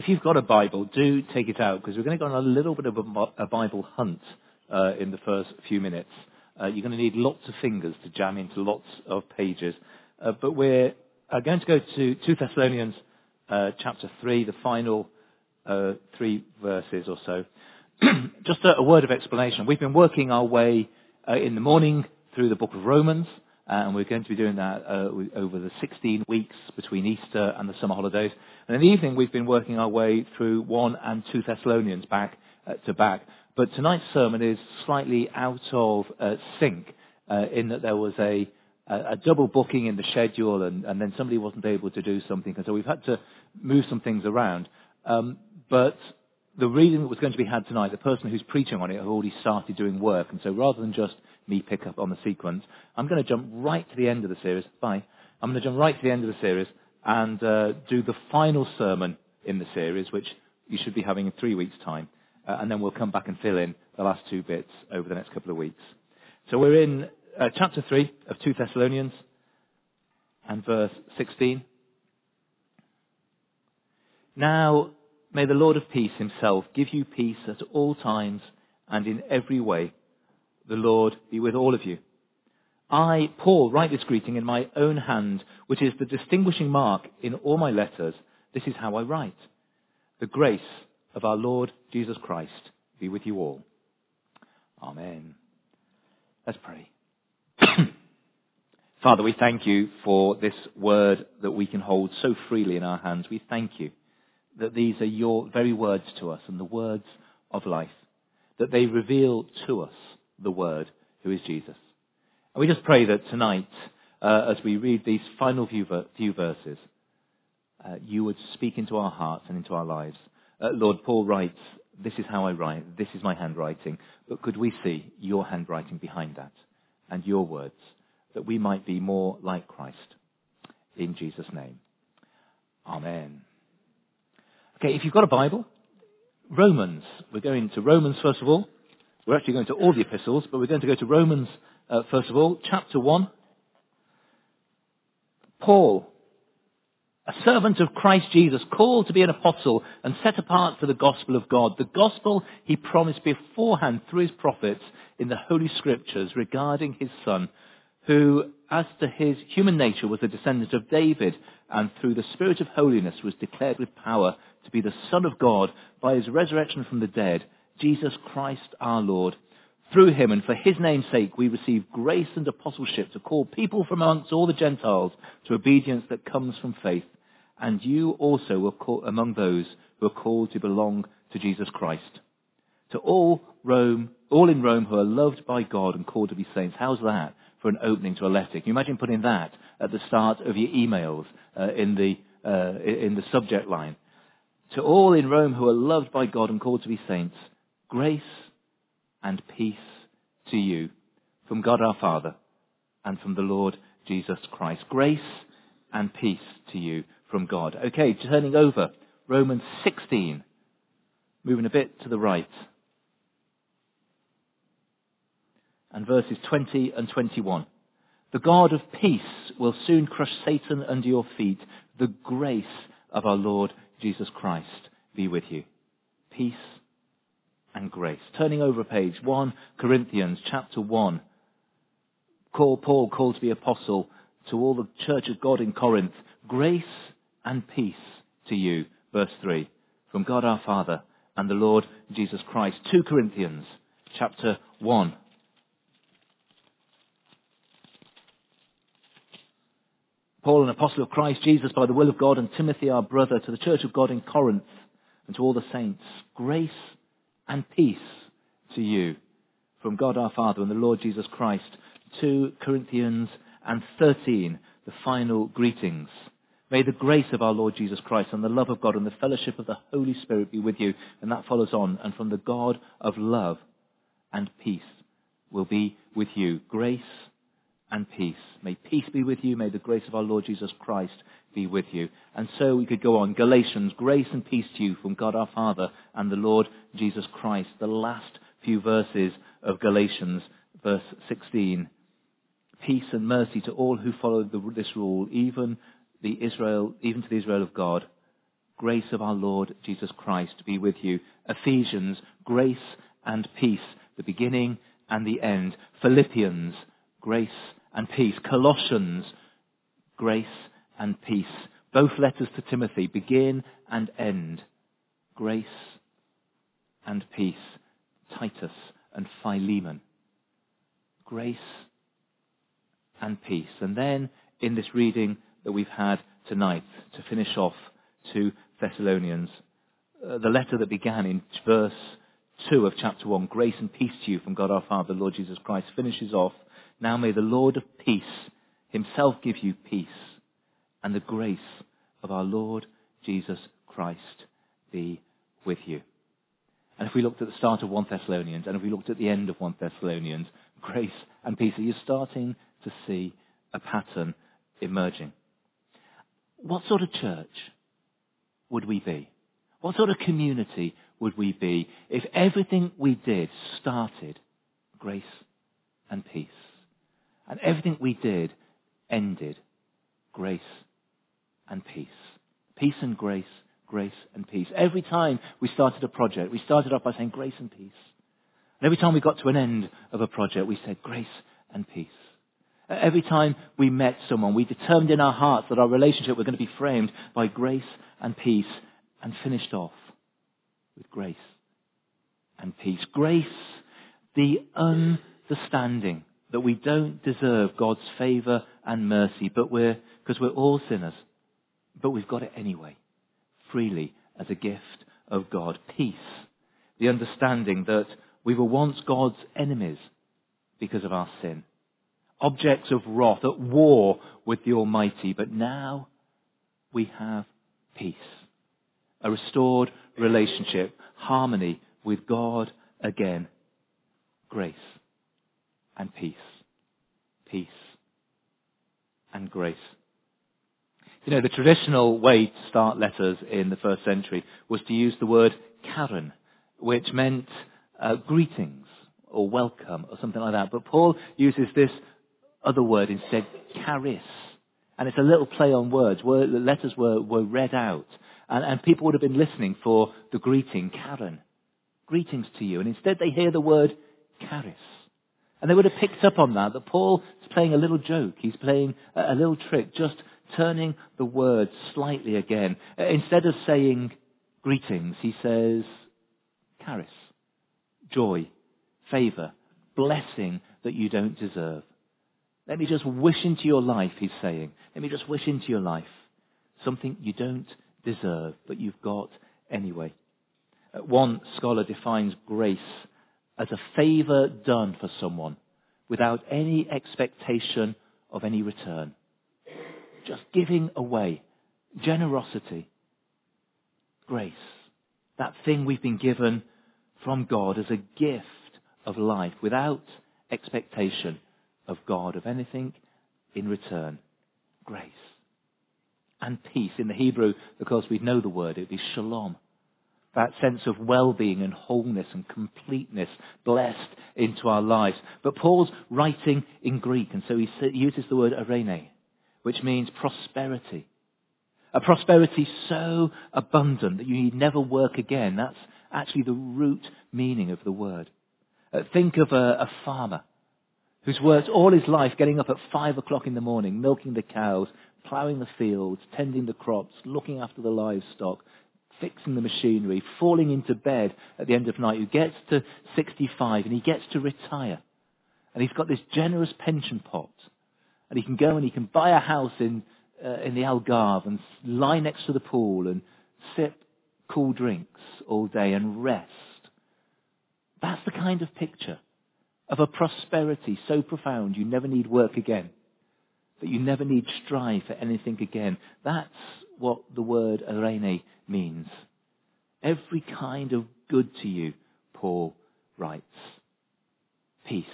If you've got a Bible, do take it out, because we're going to go on a little bit of a Bible hunt in the first few minutes. You're going to need lots of fingers to jam into lots of pages. But we're going to go to 2 Thessalonians chapter 3, the final 3 verses or so. Just a word of explanation. We've been working our way in the morning through the book of Romans, and we're going to be doing that over the 16 weeks between Easter and the summer holidays. And in the evening, we've been working our way through 1 and 2 Thessalonians back to back. But tonight's sermon is slightly out of sync in that there was a double booking in the schedule, and then somebody wasn't able to do something, and so we've had to move some things around. But the reading that was going to be had tonight, the person who's preaching on it had already started doing work, and so rather than just me pick up on the sequence, I'm going to jump right to the end of the series. I'm going to jump right to the end of the series and do the final sermon in the series, which you should be having in 3 weeks' time. And then we'll come back and fill in the last 2 bits over the next couple of weeks. So we're in chapter 3 of 2 Thessalonians and verse 16. Now, may the Lord of peace himself give you peace at all times and in every way. The Lord be with all of you. I, Paul, write this greeting in my own hand, which is the distinguishing mark in all my letters. This is how I write. The grace of our Lord Jesus Christ be with you all. Amen. Let's pray. Father, we thank you for this word that we can hold so freely in our hands. We thank you that these are your very words to us and the words of life, that they reveal to us the Word, who is Jesus. And we just pray that tonight, as we read these final few verses, you would speak into our hearts and into our lives. Lord, Paul writes, this is how I write, this is my handwriting. But could we see your handwriting behind that and your words, that we might be more like Christ? In Jesus' name. Amen. Okay, if you've got a Bible, Romans. We're going to Romans first of all. We're actually going to all the epistles, but we're going to go to Romans first of all, chapter 1. Paul, a servant of Christ Jesus, called to be an apostle and set apart for the gospel of God, the gospel he promised beforehand through his prophets in the Holy Scriptures regarding his Son, who, as to his human nature, was a descendant of David, and through the Spirit of holiness was declared with power to be the Son of God by his resurrection from the dead, Jesus Christ our Lord. Through him and for his name's sake we receive grace and apostleship to call people from amongst all the Gentiles to obedience that comes from faith. And you also were among those who are called to belong to Jesus Christ. To all in Rome who are loved by God and called to be saints. How's that for an opening to a letter? Can you imagine putting that at the start of your emails in the subject line? To all in Rome who are loved by God and called to be saints, grace and peace to you from God our Father and from the Lord Jesus Christ. Grace and peace to you from God. Okay, turning over, Romans 16, moving a bit to the right. And verses 20 and 21. The God of peace will soon crush Satan under your feet. The grace of our Lord Jesus Christ be with you. Peace and grace. Turning over a page, 1 Corinthians chapter 1. Paul called to be apostle to all the church of God in Corinth. Grace and peace to you. Verse 3. From God our Father and the Lord Jesus Christ. 2 Corinthians chapter 1. Paul, an apostle of Christ Jesus by the will of God, and Timothy our brother, to the church of God in Corinth and to all the saints. Grace and peace to you from God our Father and the Lord Jesus Christ. 2 Corinthians and 13, the final greetings. May the grace of our Lord Jesus Christ and the love of God and the fellowship of the Holy Spirit be with you. And that follows on. And from the God of love and peace will be with you. Grace and peace. May peace be with you. May the grace of our Lord Jesus Christ be with you. And so we could go on. Galatians, grace and peace to you from God our Father and the Lord Jesus Christ. The last few verses of Galatians, verse 16. Peace and mercy to all who follow this rule, even to the Israel of God, grace of our Lord Jesus Christ be with you. Ephesians, grace and peace, the beginning and the end. Philippians, grace and peace. Colossians, grace and peace. Both letters to Timothy, begin and end. Grace and peace. Titus and Philemon. Grace and peace. And then in this reading that we've had tonight, to finish off, to Thessalonians, the letter that began in verse 2 of chapter 1, grace and peace to you from God our Father, Lord Jesus Christ, finishes off, now may the Lord of peace himself give you peace, and the grace of our Lord Jesus Christ be with you. And if we looked at the start of 1 Thessalonians, and if we looked at the end of 1 Thessalonians, grace and peace, are you starting to see a pattern emerging? What sort of church would we be? What sort of community would we be if everything we did started grace and peace, and everything we did ended grace and peace? Peace and grace, grace and peace. Every time we started a project, we started off by saying grace and peace. And every time we got to an end of a project, we said grace and peace. Every time we met someone, we determined in our hearts that our relationship was going to be framed by grace and peace, and finished off with grace and peace. Grace, the understanding that we don't deserve God's favour and mercy, because we're all sinners, but we've got it anyway, freely as a gift of God. Peace, the understanding that we were once God's enemies because of our sin, objects of wrath, at war with the Almighty, but now we have peace, a restored relationship, harmony with God again, grace and peace, peace and grace. You know, the traditional way to start letters in the first century was to use the word Karen, which meant greetings or welcome or something like that. But Paul uses this other word instead, charis. And it's a little play on words. The letters were read out. And people would have been listening for the greeting, Karen. Greetings to you. And instead they hear the word charis. And they would have picked up on that Paul is playing a little joke. He's playing a little trick, just turning the words slightly again. Instead of saying greetings, he says charis. Joy, favour, blessing that you don't deserve. Let me just wish into your life, he's saying. Let me just wish into your life something you don't deserve, but you've got anyway. One scholar defines grace as a favour done for someone without any expectation of any return. Just giving away. Generosity. Grace. That thing we've been given from God as a gift of life without expectation of God, of anything in return. Grace. And peace. In the Hebrew, because we know the word, it would be shalom. That sense of well-being and wholeness and completeness blessed into our lives. But Paul's writing in Greek, and so he uses the word eirene, which means prosperity. A prosperity so abundant that you need never work again. That's actually the root meaning of the word. Think of a farmer who's worked all his life getting up at 5 o'clock in the morning, milking the cows, ploughing the fields, tending the crops, looking after the livestock, fixing the machinery, falling into bed at the end of night, who gets to 65 and he gets to retire. And he's got this generous pension pot. And he can go and he can buy a house in the Algarve and lie next to the pool and sip cool drinks all day and rest. That's the kind of picture of a prosperity so profound you never need work again, that you never need strive for anything again. That's what the word eirene means. Every kind of good to you, Paul writes. Peace.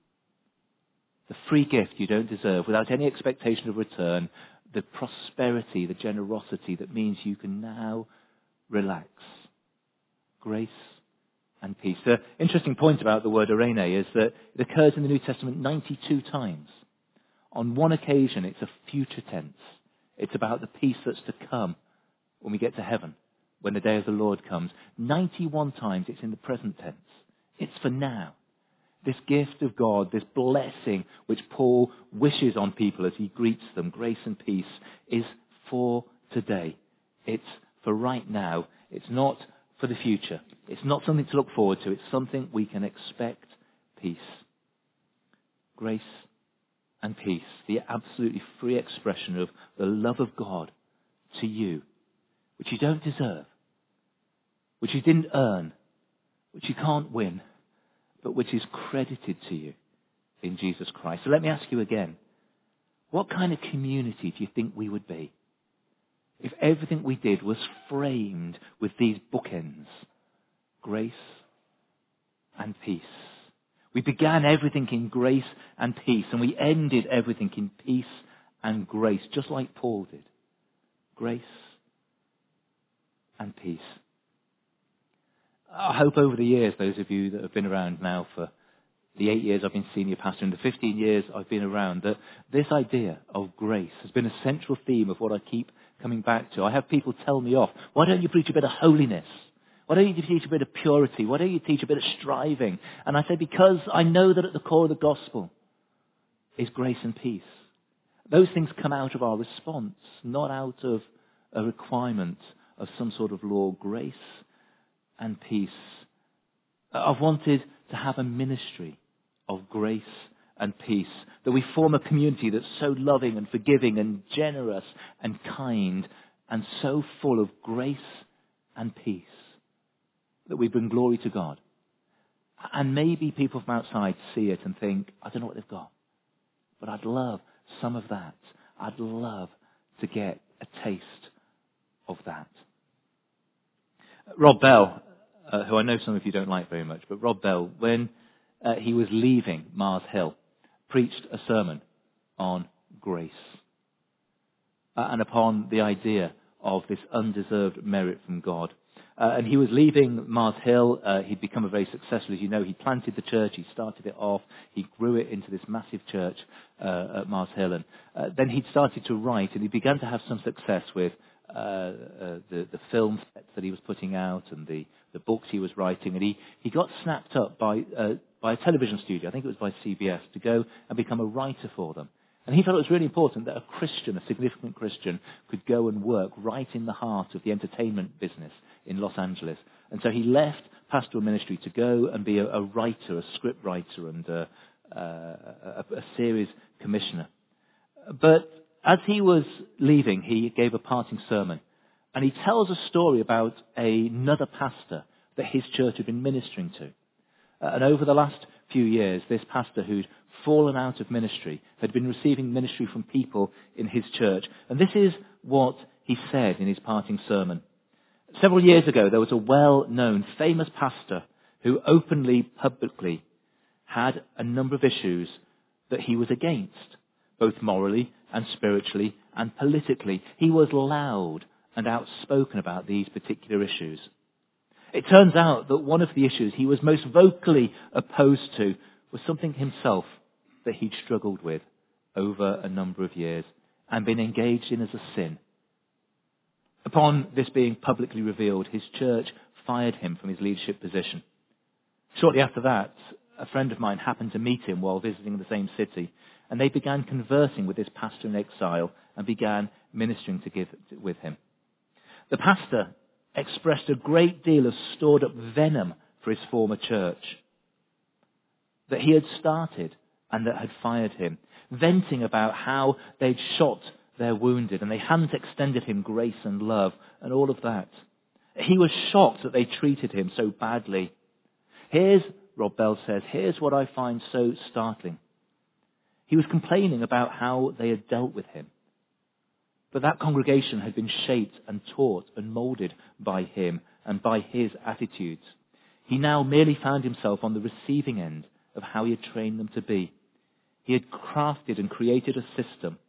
The free gift you don't deserve without any expectation of return. The prosperity, the generosity that means you can now relax. Grace and peace. The interesting point about the word eirene is that it occurs in the New Testament 92 times. On one occasion, it's a future tense. It's about the peace that's to come when we get to heaven, when the day of the Lord comes. 91 times it's in the present tense. It's for now. This gift of God, this blessing which Paul wishes on people as he greets them, grace and peace, is for today. It's for right now. It's not for the future. It's not something to look forward to. It's something we can expect peace. Grace and peace, the absolutely free expression of the love of God to you, which you don't deserve, which you didn't earn, which you can't win, but which is credited to you in Jesus Christ. So let me ask you again, what kind of community do you think we would be if everything we did was framed with these bookends? Grace and peace. We began everything in grace and peace, and we ended everything in peace and grace, just like Paul did. Grace and peace. I hope over the years, those of you that have been around now for the 8 years I've been senior pastor and the 15 years I've been around, that this idea of grace has been a central theme of what I keep coming back to. I have people tell me off, why don't you preach a bit of holiness? Why don't you teach a bit of purity? Why don't you teach a bit of striving? And I say, because I know that at the core of the gospel is grace and peace. Those things come out of our response, not out of a requirement of some sort of law. Grace and peace. I've wanted to have a ministry of grace and peace, that we form a community that's so loving and forgiving and generous and kind and so full of grace and peace that we bring glory to God. And maybe people from outside see it and think, I don't know what they've got, but I'd love some of that. I'd love to get a taste of that. Rob Bell, who I know some of you don't like very much, but Rob Bell, when he was leaving Mars Hill, preached a sermon on grace and upon the idea of this undeserved merit from God. And he was leaving Mars Hill. He'd become a very successful, as you know, he planted the church, he started it off, he grew it into this massive church at Mars Hill. And then he'd started to write, and he began to have some success with the film sets that he was putting out and the books he was writing. And he got snapped up by a television studio, I think it was by CBS, to go and become a writer for them. And he felt it was really important that a Christian, a significant Christian, could go and work right in the heart of the entertainment business in Los Angeles. And so he left pastoral ministry to go and be a writer, a script writer, and a series commissioner. But as he was leaving, he gave a parting sermon. And he tells a story about another pastor that his church had been ministering to. And over the last few years, this pastor who'd fallen out of ministry had been receiving ministry from people in his church. And this is what he said in his parting sermon. Several years ago, there was a well-known, famous pastor who openly, publicly had a number of issues that he was against, both morally and spiritually and politically. He was loud and outspoken about these particular issues. It turns out that one of the issues he was most vocally opposed to was something himself that he'd struggled with over a number of years and been engaged in as a sin. Upon this being publicly revealed, his church fired him from his leadership position. Shortly after that, a friend of mine happened to meet him while visiting the same city, and they began conversing with this pastor in exile and began ministering with him. The pastor expressed a great deal of stored up venom for his former church that he had started and that had fired him, venting about how they'd shot their wounded and they hadn't extended him grace and love and all of that. He was shocked that they treated him so badly. Rob Bell says, here's what I find so startling. He was complaining about how they had dealt with him. But that congregation had been shaped and taught and molded by him and by his attitudes. He now merely found himself on the receiving end of how he had trained them to be. He had crafted and created a system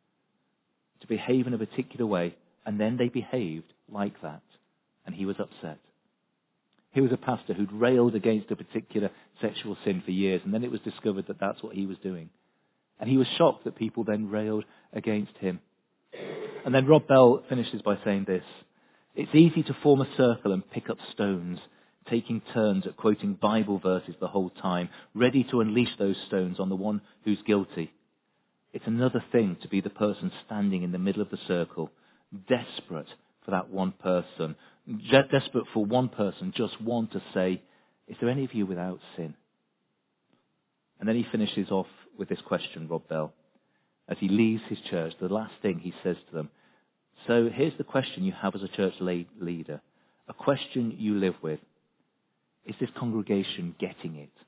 to behave in a particular way, and then they behaved like that, and he was upset. He was a pastor who'd railed against a particular sexual sin for years, and then it was discovered that that's what he was doing. And he was shocked that people then railed against him. And then Rob Bell finishes by saying this. It's easy to form a circle and pick up stones, taking turns at quoting Bible verses the whole time, ready to unleash those stones on the one who's guilty. It's another thing to be the person standing in the middle of the circle, desperate for that one person, desperate for one person, just one to say, is there any of you without sin? And then he finishes off with this question, Rob Bell. As he leaves his church, the last thing he says to them, so here's the question you have as a church leader, a question you live with. Is this congregation getting it?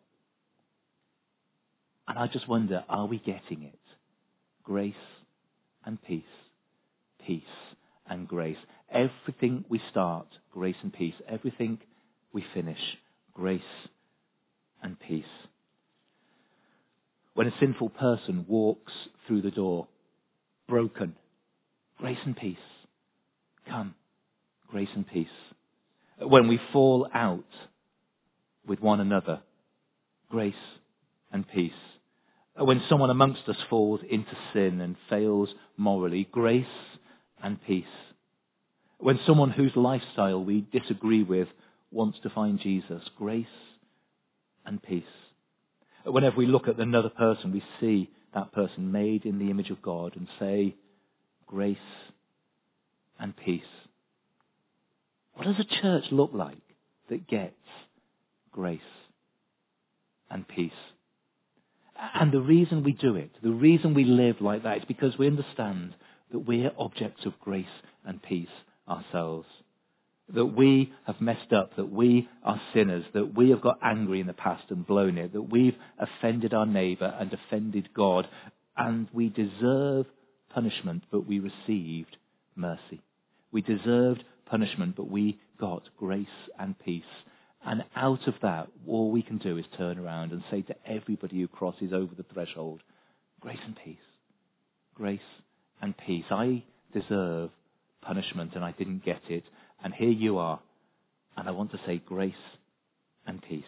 And I just wonder, are we getting it? Grace and peace. Peace and grace. Everything we start, grace and peace. Everything we finish, grace and peace. When a sinful person walks through the door, broken, grace and peace. Come, grace and peace. When we fall out with one another, grace and peace. When someone amongst us falls into sin and fails morally, grace and peace. When someone whose lifestyle we disagree with wants to find Jesus, grace and peace. Whenever we look at another person, we see that person made in the image of God and say, grace and peace. What does a church look like that gets grace and peace? And the reason we do it, the reason we live like that, is because we understand that we're objects of grace and peace ourselves. That we have messed up, that we are sinners, that we have got angry in the past and blown it, that we've offended our neighbour and offended God, and we deserve punishment, but we received mercy. We deserved punishment, but we got grace and peace. And out of that, all we can do is turn around and say to everybody who crosses over the threshold, grace and peace. Grace and peace. I deserve punishment and I didn't get it. And here you are. And I want to say grace and peace.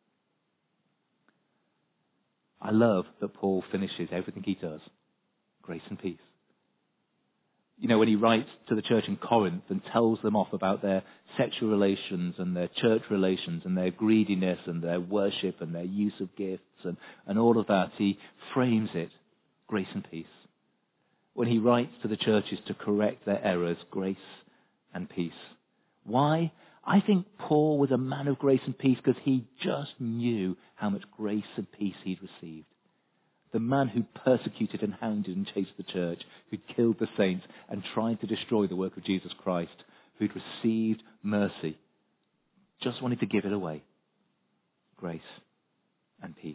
I love that Paul finishes everything he does. Grace and peace. You know, when he writes to the church in Corinth and tells them off about their sexual relations and their church relations and their greediness and their worship and their use of gifts and all of that, he frames it, grace and peace. When he writes to the churches to correct their errors, grace and peace. Why? I think Paul was a man of grace and peace because he just knew how much grace and peace he'd received. The man who persecuted and hounded and chased the church, who'd killed the saints and tried to destroy the work of Jesus Christ, who'd received mercy, just wanted to give it away. Grace and peace.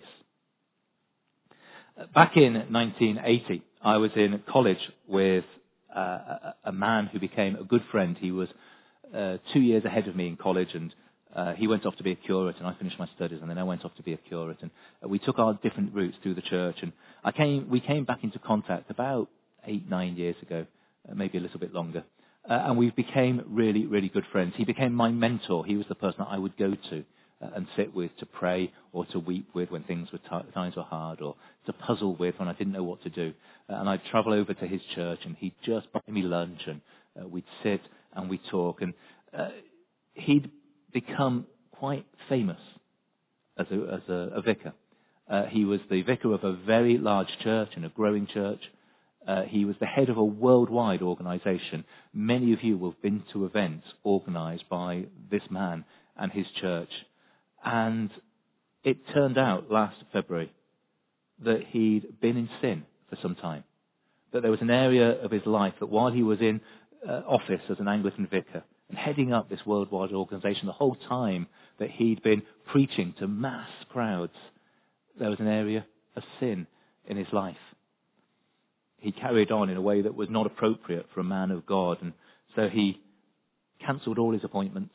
Back in 1980, I was in college with a man who became a good friend. He was 2 years ahead of me in college, and he went off to be a curate, and I finished my studies, and then I went off to be a curate. And we took our different routes through the church, and we came back into contact about 8-9 years ago, maybe a little bit longer. And we became really, really good friends. He became my mentor. He was the person that I would go to and sit with to pray or to weep with when times were hard, or to puzzle with when I didn't know what to do. And I'd travel over to his church, and he'd just buy me lunch, and we'd sit and we'd talk. And he'd become quite famous as a vicar. He was the vicar of a very large church and a growing church. He was the head of a worldwide organisation. Many of you will have been to events organised by this man and his church. And it turned out last February that he'd been in sin for some time. That there was an area of his life that while he was in office as an Anglican vicar and heading up this worldwide organisation, the whole time that he'd been preaching to mass crowds, there was an area of sin in his life. He carried on in a way that was not appropriate for a man of God, and so he cancelled all his appointments.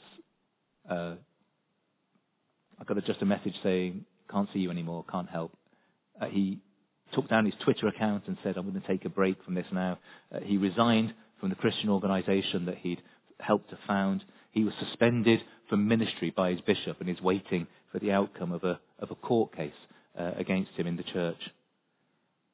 I got just a message saying, can't see you anymore, can't help. He took down his Twitter account and said, I'm going to take a break from this now. He resigned from the Christian organisation that he'd helped to found. He was suspended from ministry by his bishop and is waiting for the outcome of a court case against him in the church.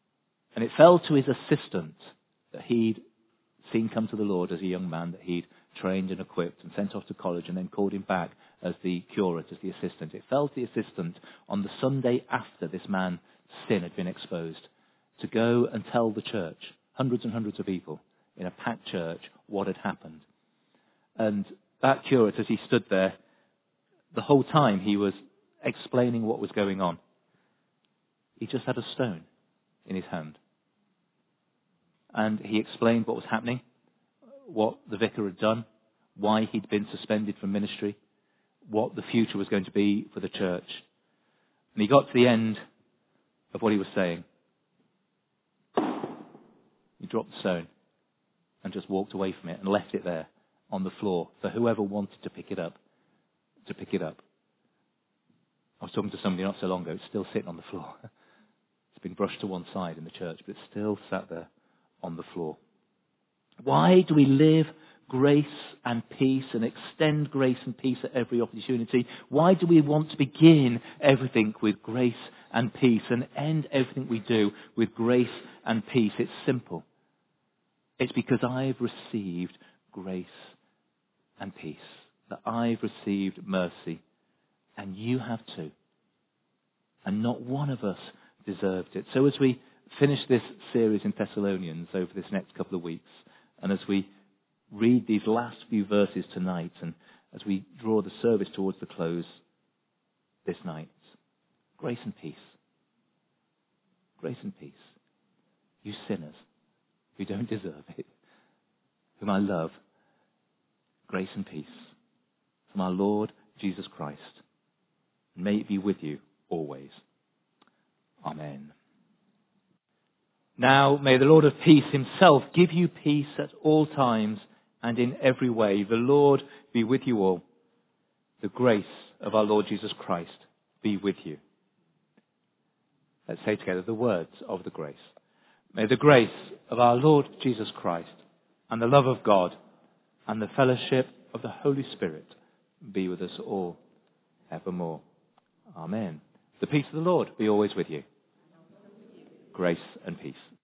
And it fell to his assistant that he'd seen come to the Lord as a young man, that he'd trained and equipped and sent off to college and then called him back as the curate, as the assistant. It fell to the assistant on the Sunday after this man's sin had been exposed to go and tell the church, hundreds and hundreds of people in a packed church, what had happened. And that curate, as he stood there, the whole time he was explaining what was going on, he just had a stone in his hand. And he explained what was happening, what the vicar had done, why he'd been suspended from ministry, what the future was going to be for the church. And he got to the end of what he was saying. He dropped the stone and just walked away from it and left it there on the floor for whoever wanted to pick it up, to pick it up. I was talking to somebody not so long ago. It's still sitting on the floor. It's been brushed to one side in the church, but it's still sat there on the floor. Why do we live grace and peace and extend grace and peace at every opportunity? Why do we want to begin everything with grace and peace and end everything we do with grace and peace? It's simple. It's because I've received grace and peace. That I've received mercy. And you have too. And not one of us deserved it. So as we finish this series in Thessalonians over this next couple of weeks, and as we read these last few verses tonight, and as we draw the service towards the close this night, grace and peace. Grace and peace. You sinners who don't deserve it, whom I love, grace and peace from our Lord Jesus Christ. May it be with you always. Amen. Now may the Lord of peace himself give you peace at all times and in every way. The Lord be with you all. The grace of our Lord Jesus Christ be with you. Let's say together the words of the grace. May the grace of our Lord Jesus Christ and the love of God and the fellowship of the Holy Spirit be with us all evermore. Amen. The peace of the Lord be always with you. Grace and peace.